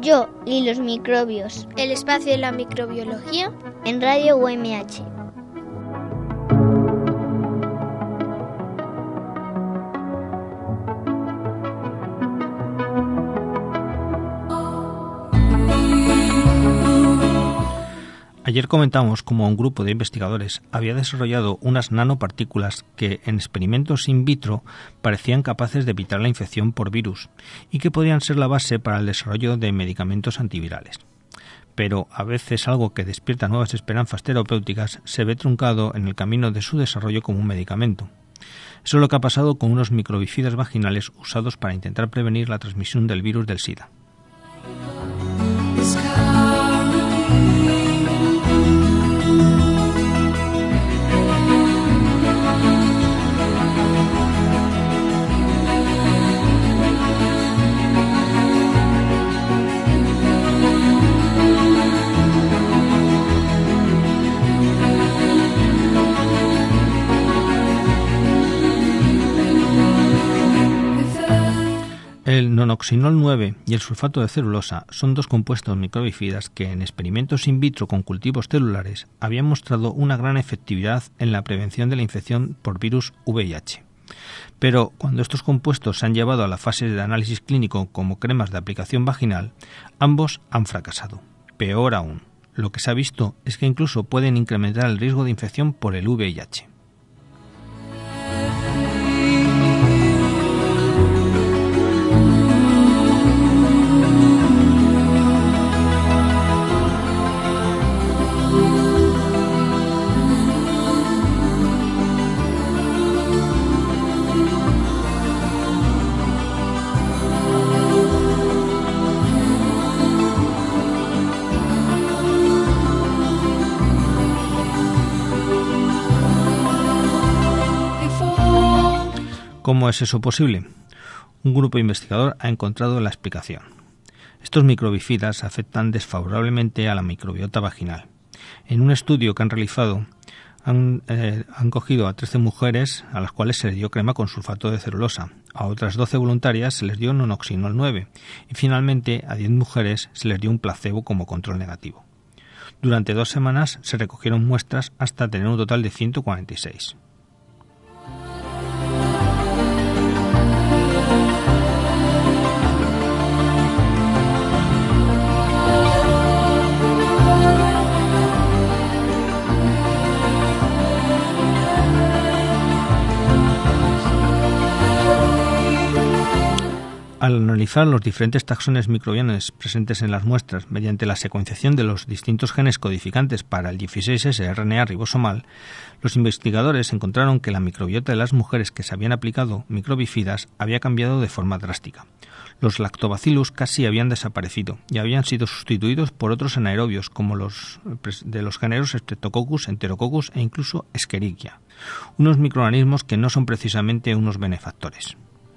Yo y los microbios. El espacio de la microbiología en Radio UMH. Ayer comentamos cómo un grupo de investigadores había desarrollado unas nanopartículas que en experimentos in vitro parecían capaces de evitar la infección por virus y que podían ser la base para el desarrollo de medicamentos antivirales. Pero a veces algo que despierta nuevas esperanzas terapéuticas se ve truncado en el camino de su desarrollo como un medicamento. Eso es lo que ha pasado con unos microbicidas vaginales usados para intentar prevenir la transmisión del virus del SIDA. El nonoxinol 9 y el sulfato de celulosa son dos compuestos microbicidas que en experimentos in vitro con cultivos celulares habían mostrado una gran efectividad en la prevención de la infección por virus VIH. Pero cuando estos compuestos se han llevado a la fase de análisis clínico como cremas de aplicación vaginal, ambos han fracasado. Peor aún, lo que se ha visto es que incluso pueden incrementar el riesgo de infección por el VIH. ¿Cómo es eso posible? Un grupo investigador ha encontrado la explicación. Estos microbicidas afectan desfavorablemente a la microbiota vaginal. En un estudio que han realizado, han cogido a 13 mujeres a las cuales se les dio crema con sulfato de celulosa, a otras 12 voluntarias se les dio nonoxinol 9 y finalmente a 10 mujeres se les dio un placebo como control negativo. Durante 2 semanas se recogieron muestras hasta tener un total de 146. Al analizar los diferentes taxones microbianos presentes en las muestras mediante la secuenciación de los distintos genes codificantes para el 16S RNA ribosomal, los investigadores encontraron que la microbiota de las mujeres que se habían aplicado microbicidas había cambiado de forma drástica. Los lactobacillus casi habían desaparecido y habían sido sustituidos por otros anaerobios como los de los géneros Streptococcus, Enterococcus e incluso Escherichia, unos microorganismos que no son precisamente unos benefactores.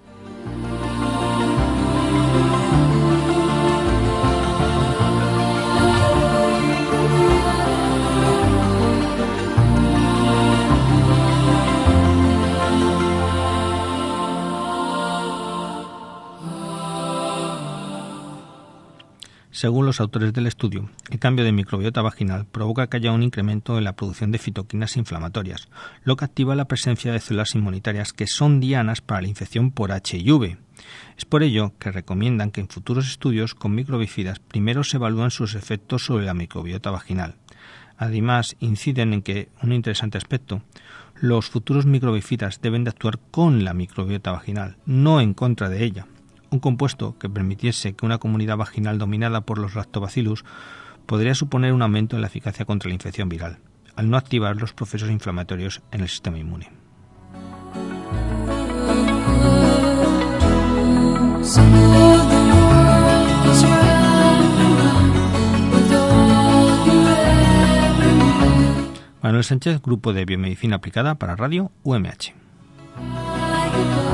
Según los autores del estudio, el cambio de microbiota vaginal provoca que haya un incremento en la producción de citoquinas inflamatorias, lo que activa la presencia de células inmunitarias que son dianas para la infección por HIV. Es por ello que recomiendan que en futuros estudios con microbicidas primero se evalúen sus efectos sobre la microbiota vaginal. Además, inciden en que, un interesante aspecto, los futuros microbicidas deben de actuar con la microbiota vaginal, no en contra de ella. Un compuesto que permitiese que una comunidad vaginal dominada por los lactobacillus podría suponer un aumento en la eficacia contra la infección viral, al no activar los procesos inflamatorios en el sistema inmune. Manuel Sánchez, Grupo de Biomedicina Aplicada para Radio UMH.